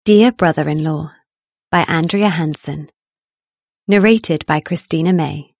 Dear Brother-in-Law by Andrea Hansen. Narrated by Christina May.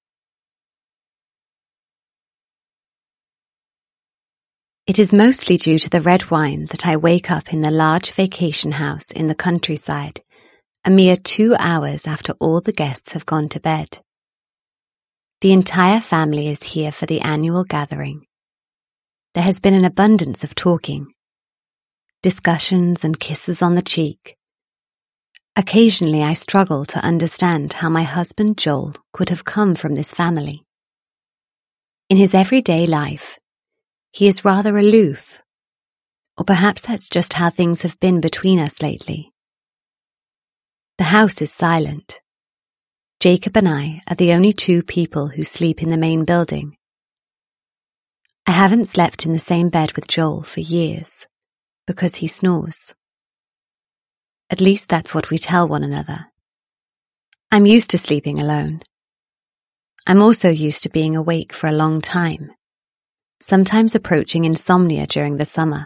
It is mostly due to the red wine that I wake up in the large vacation house in the countryside, a mere 2 hours after all the guests have gone to bed. The entire family is here for the annual gathering. There has been an abundance of talking, discussions and kisses on the cheek. Occasionally I struggle to understand how my husband Joel could have come from this family. In his everyday life, he is rather aloof, or perhaps that's just how things have been between us lately. The house is silent. Jacob and I are the only 2 people who sleep in the main building. I haven't slept in the same bed with Joel for years, because he snores. At least that's what we tell one another. I'm used to sleeping alone. I'm also used to being awake for a long time, sometimes approaching insomnia during the summer.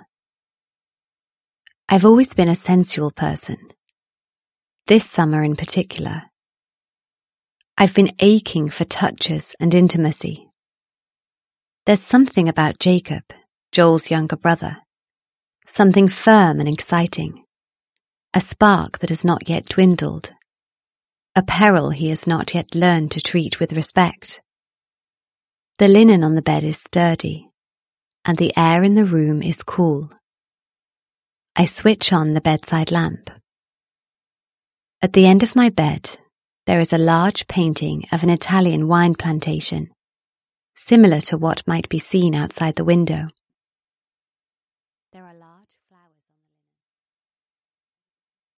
I've always been a sensual person. This summer in particular. I've been aching for touches and intimacy. There's something about Jacob, Joel's younger brother, something firm and exciting. A spark that has not yet dwindled. A peril he has not yet learned to treat with respect. The linen on the bed is sturdy, and the air in the room is cool. I switch on the bedside lamp. At the end of my bed, there is a large painting of an Italian wine plantation, similar to what might be seen outside the window.